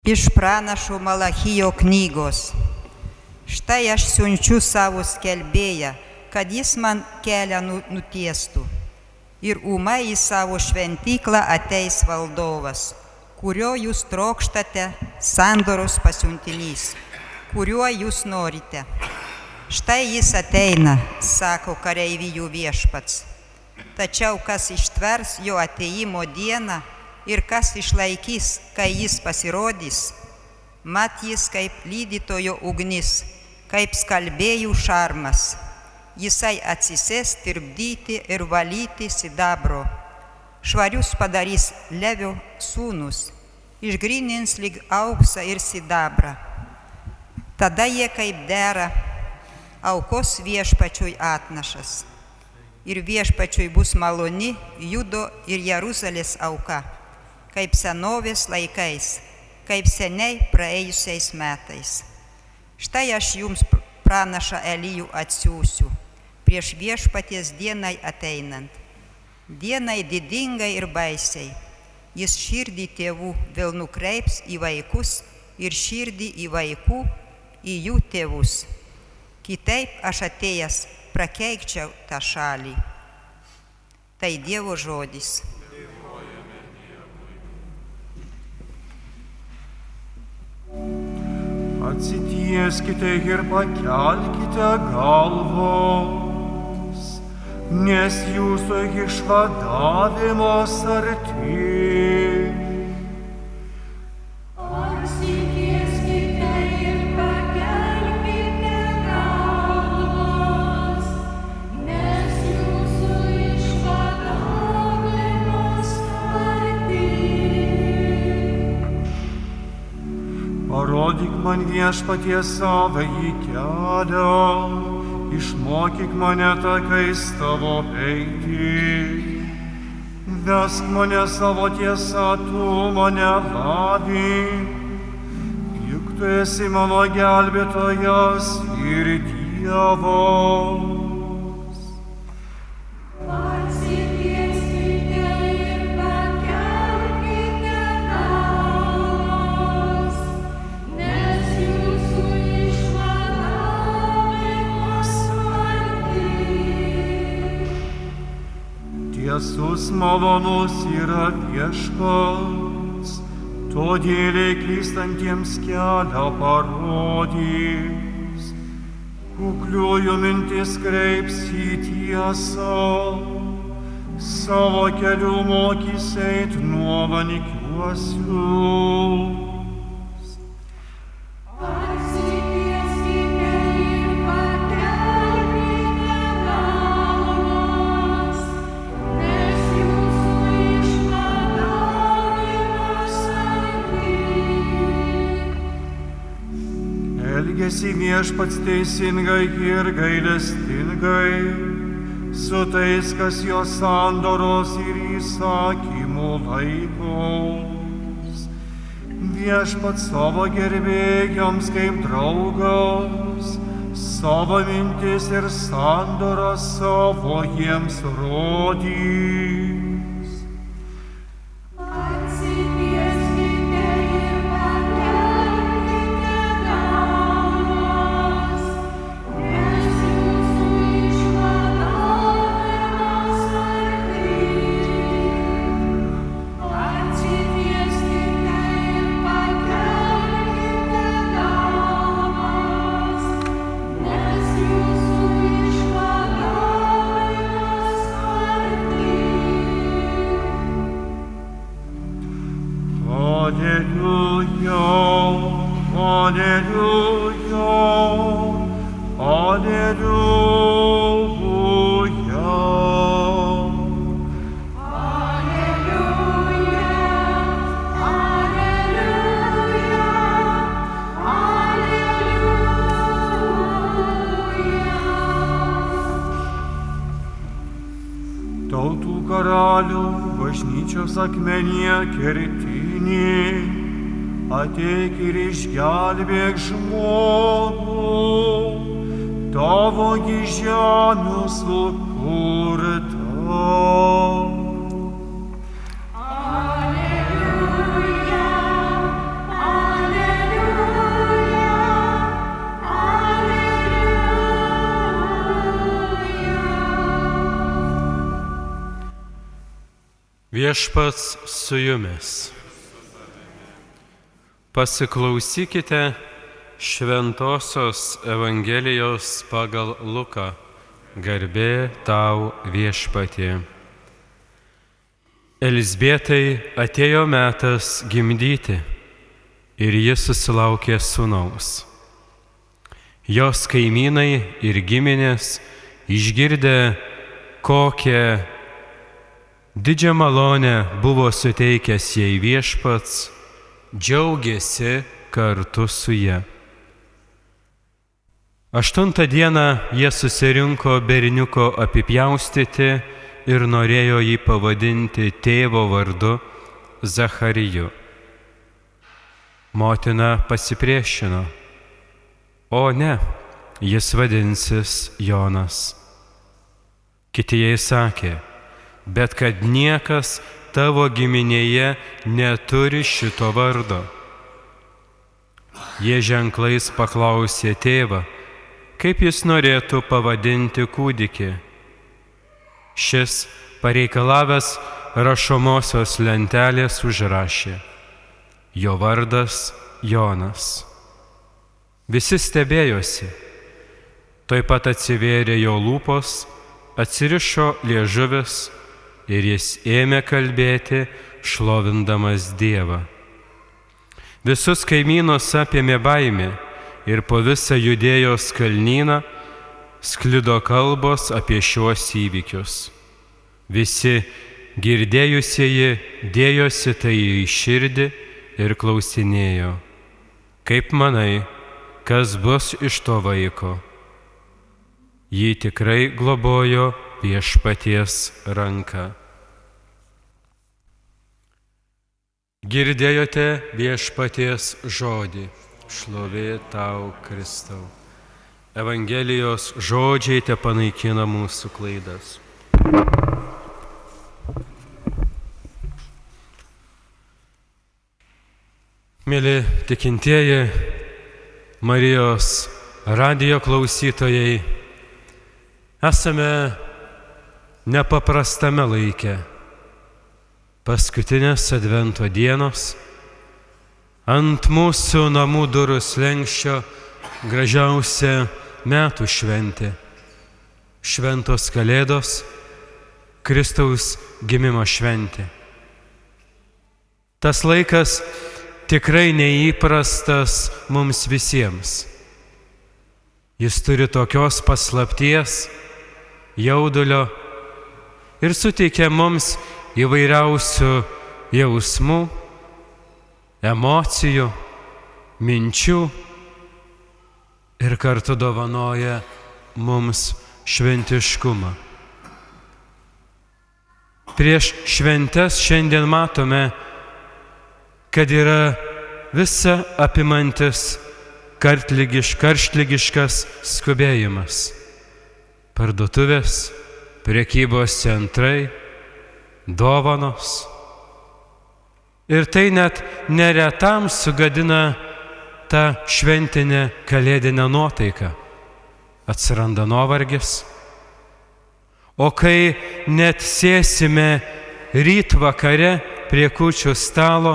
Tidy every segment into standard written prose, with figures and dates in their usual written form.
Iš pranašo Malachijo knygos. Štai aš siunčiu savo skelbėją, kad jis man kelią nutiestų. Ir ūmai į savo šventyklą ateis valdovas, kurio jūs trokštate, sandoros pasiuntinys, kuriuo jūs norite. Štai jis ateina, sako kareivijų viešpats. Tačiau kas ištvers jo atėjimo dieną ir kas išlaikys, kai jis pasirodys, mat jis kaip lydytojo ugnis, kaip skalbėjų šarmas. Jisai atsisės tirpdyti ir valyti sidabro. Švarius padarys Levio sūnus, išgrynins lyg auksą ir sidabrą. Tada jie kaip dera aukos viešpačiui atnašas. Ir viešpačiui bus maloni Judo ir Jeruzalės auka, kaip senovės laikais, kaip seniai praėjusiais metais. Štai aš jums pranašą Elijų atsiųsiu, prieš viešpaties dienai ateinant. Dienai didingai ir baisiai. Jis širdį tėvų vėl nukreips į vaikus ir širdį į vaikų į jų tėvus. Kitaip aš atėjęs prakeikčiau tą šalį. Tai Dievo žodis. Atsitieskite ir pakelkite galvos, nes jūsų išvadavimas arti. Atsitieskite ir pakelkite galvos, nes jūsų išvadavimas arti. Parodyk man viešpatie savąjį kelią, išmokyk mane takais tavo eiti. Vesk mane savo tiesą, tu mane lavink, juk tu esi mano gelbėtojas ir Dievas. Atsitieskite ir pakelkite galvos, nes jūsų išvadavimas arti. Tiesus malonus yra viešpats, todėl klystantiems kelią parodys. Kukliųjų mintis kreips į tiesą, savo kelių mokys eit nuolankiuosius. Atsitieskite ir pakelkite galvas, nes jūsų išvadavimas arti. Elgiasi viešpats teisingai ir gailestingai, su tais, kas jo sandoros ir įsakymų laikos. Viešpats savo gerbėjams kaip draugas, savo mintis ir sandorą savo jiems rodys. Atsitieskite ir pakelkite galvas, nes jūsų išvadavimas arti. Atsitieskite ir pakelkite galvas, nes jūsų išvadavimas arti. Alleluja, alleluja, alleluja. Alleluja, alleluja. Tautų karalių bažnyčios akmenyje kertinį, ateik ir išgelbėk žmogų, tavo gi žemė sukurta. Alleluja, Viešpats su jumis. Pasiklausykite Šventosios Evangelijos pagal Luką. Garbė tau, Viešpatie. Elizbietai atėjo metas gimdyti ir ji susilaukė sūnaus. Jos kaimynai ir giminės išgirdę, kokią didžią malonę buvo suteikęs jai Viešpats, džiaugėsi kartu su ja. 8 dieną jie susirinko berniuko apipjaustyti ir norėjo jį pavadinti tėvo vardu Zachariju. Motina pasipriešino. O ne, jis vadinsis Jonas. Kiti jai sakė, bet kad niekas tavo giminėje neturi šito vardo. Jie ženklais paklausė tėvą, kaip jis norėtų pavadinti kūdikį. Šis, pareikalavęs rašomosios lentelės, užrašė: jo vardas Jonas. Visi stebėjosi. Tuoj pat atsivėrė jo lūpos, atsirišo liežuvis ir jis ėmė kalbėti, šlovindamas Dievą. Visus kaimynus apėmė baimė ir po visą Judėjos kalnyną sklido kalbos apie šiuos įvykius. Visi girdėjusieji dėjosi tai į širdį ir klausinėjo: kaip manai, kas bus iš to vaiko? Jį tikrai globojo Viešpaties ranka. Girdėjote Viešpaties žodį. Šlovė tau, Kristau. Evangelijos žodžiai te panaikina mūsų klaidas. Mėly tikintieji, Marijos radijo klausytojai, esame nepaprastame laike. Paskutinės Advento dienos, ant mūsų namų durų slenksčio gražiausia metų šventė. Šventos Kalėdos, Kristaus gimimo šventė. Tas laikas tikrai neįprastas mums visiems. Jis turi tokios paslapties, jaudulio ir suteikia mums įvairiausių jausmų, emocijų, minčių ir kartu dovanoja mums šventiškumą. Prieš šventes šiandien matome, kad yra visa apimantis karštligiškas skubėjimas. Parduotuvės, prekybos centrai, dovanos. Ir tai net neretam sugadina tą šventinę kalėdinę nuotaiką. Atsiranda nuovargis. O kai net sėsime ryt vakare prie kūčių stalo,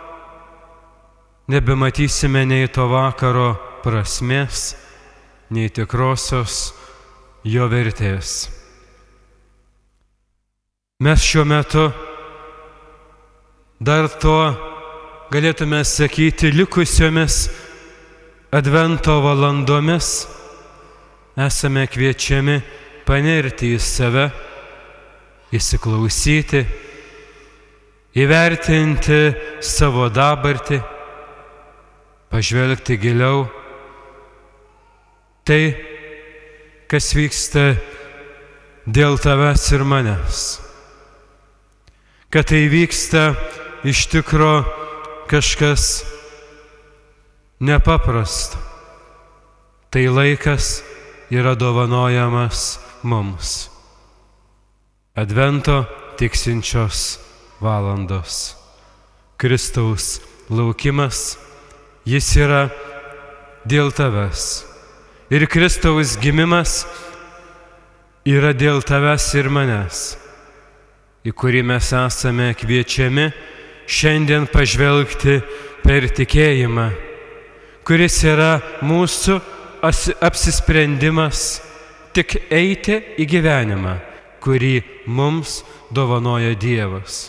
nebematysime nei to vakaro prasmės, nei tikrosios jo vertės. Mes šiuo metu dar to galėtume sakyti likusiomis Advento valandomis esame kviečiami panerti į save, įsiklausyti, įvertinti savo dabartį, pažvelgti giliau. Tai, kas vyksta dėl tavęs ir manęs. Kad tai vyksta iš tikro kažkas nepaprasto. Tai laikas yra dovanojamas mums. Advento tiksinčios valandos. Kristaus laukimas, jis yra dėl tavęs. Ir Kristaus gimimas yra dėl tavęs ir manęs. į kurį mes esame kviečiami šiandien pažvelgti per tikėjimą, kuris yra mūsų apsisprendimas tik eiti į gyvenimą, kurį mums dovanoja Dievas.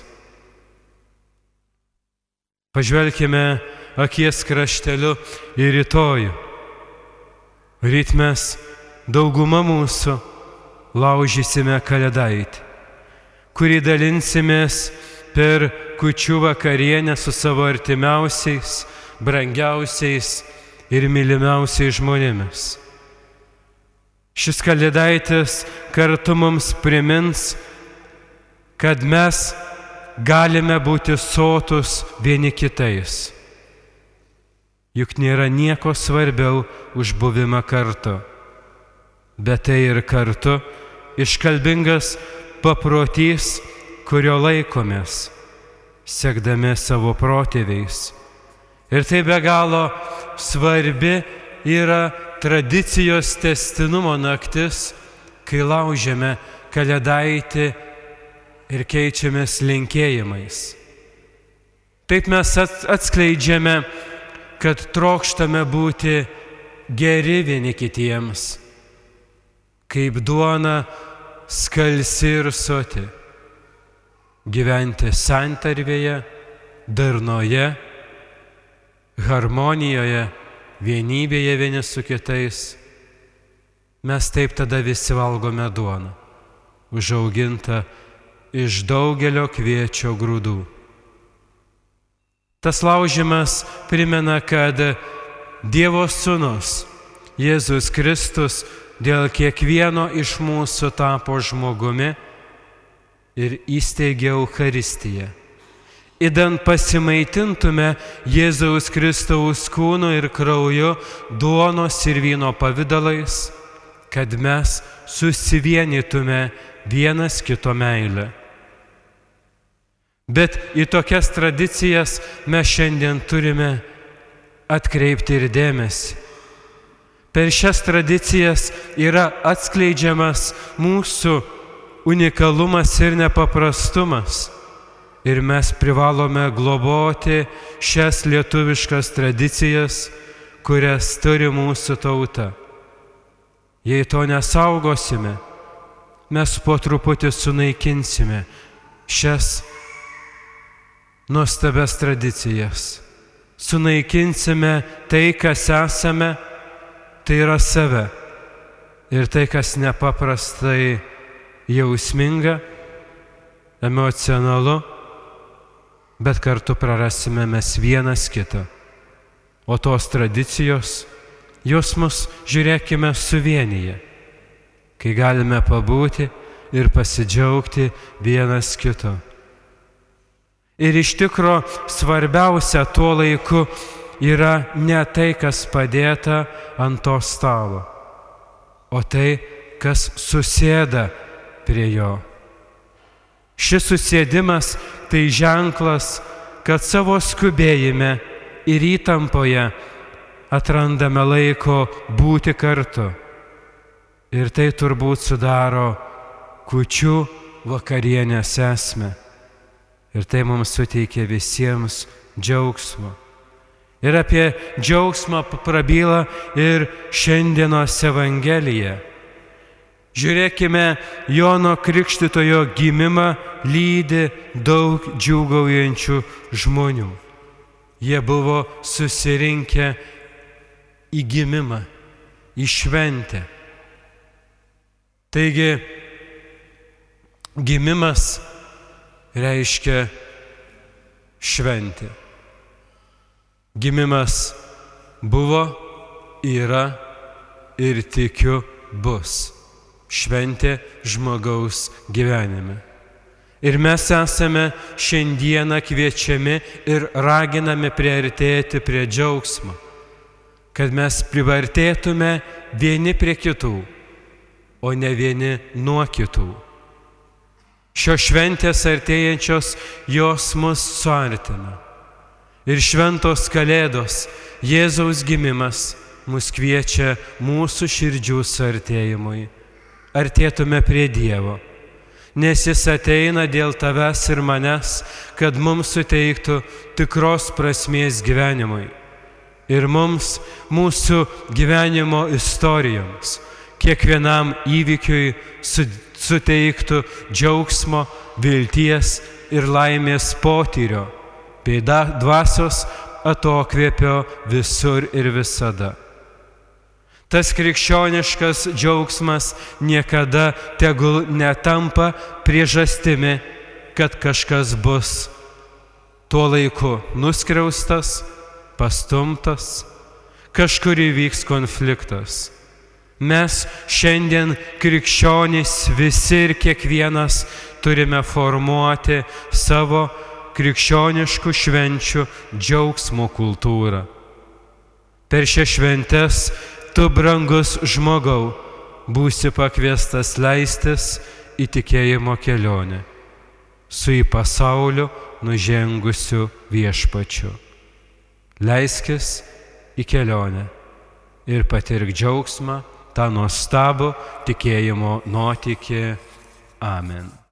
Pažvelkime akies krašteliu į rytojų. Ryt mes dauguma mūsų laužysime kalėdaitį, kurį dalinsimės per kūčių vakarienę su savo artimiausiais, brangiausiais ir mylimiausiais žmonėmis. Šis kalėdaitis kartu mums primins, kad mes galime būti sotus vieni kitais. Juk nėra nieko svarbiau už buvimą kartu, bet tai ir kartu iškalbingas paprotys, kurio laikomės, sekdami savo protėviais. Ir tai be galo svarbi yra tradicijos tęstinumo naktis, kai laužiame kalėdaitį ir keičiamės linkėjimais. Taip mes atskleidžiame, kad trokštame būti geri vieni kitiems, kaip duona skalsi ir soti, gyventi santarvėje, darnoje, harmonijoje, vienybėje vieni su kitais. Mes taip tada visi valgome duoną, užaugintą iš daugelio kviečio grūdų. Tas laužimas primena, kad Dievo Sūnus, Jėzus Kristus, dėl kiekvieno iš mūsų tapo žmogumi ir įsteigė Eucharistiją. Idant pasimaitintume Jėzaus Kristaus kūnu ir krauju, duonos ir vyno pavidalais, kad mes susivienytume vienas kito meilę. Bet į tokias tradicijas mes šiandien turime atkreipti ir dėmesį. Per šias tradicijas yra atskleidžiamas mūsų unikalumas ir nepaprastumas. Ir mes privalome globoti šias lietuviškas tradicijas, kurias turi mūsų tauta. Jei to nesaugosime, mes po truputį sunaikinsime šias nuostabias tradicijas. Sunaikinsime tai, kas esame, tai yra save. Ir tai, kas nepaprastai jausminga, emocionalu, bet kartu prarasime mes vienas kitą. O tos tradicijos, jos mus, žiūrėkime, suvienyje, kai galime pabūti ir pasidžiaugti vienas kito. Ir iš tikro svarbiausia tuo laiku yra ne tai, kas padėta ant to stalo, o tai, kas susėda prie jo. Šis susėdimas tai ženklas, kad savo skubėjime ir įtampoje atrandame laiko būti kartu. Ir tai turbūt sudaro kūčių vakarienės esmę. Ir tai mums suteikia visiems džiaugsmo. Ir apie džiaugsmą prabyla ir šiandienos Evangelija. Žiūrėkime, Jono Krikštytojo gimimą lydi daug džiūgaujančių žmonių. Jie buvo susirinkę į gimimą, į šventę. Taigi, gimimas reiškia šventė. Gimimas buvo, yra ir tikiu bus. Šventė žmogaus gyvenime. Ir mes esame šiandieną kviečiami ir raginami priartėti prie džiaugsmo, kad mes priartėtume vieni prie kitų, o ne vieni nuo kitų. Šios šventės artėjančios jos mus suartina. Ir šventos kalėdos, Jėzaus gimimas mus kviečia mūsų širdžių suartėjimui. Artėtume prie Dievo. nes jis ateina dėl tavęs ir manęs, kad mums suteiktų tikros prasmės gyvenimui. Ir mums, mūsų gyvenimo istorijoms, kiekvienam įvykiui suteiktų džiaugsmo, vilties ir laimės potyrio, bei dvasios atokvėpio visur ir visada. Tas krikščioniškas džiaugsmas niekada tegul netampa priežastimi, kad kažkas bus tuo laiku nuskriaustas, pastumtas, kažkur įvyks konfliktas. Mes šiandien krikščionys visi ir kiekvienas turime formuoti savo krikščioniškų švenčių džiaugsmo kultūrą. Per šias šventes tu, brangus žmogau, būsi pakviestas leistis į tikėjimo kelionę su į pasaulio nužengusiu viešpačiu. Leiskis į kelionę ir patirk džiaugsmą, tą nuostabų tikėjimo nuotykį. Amen.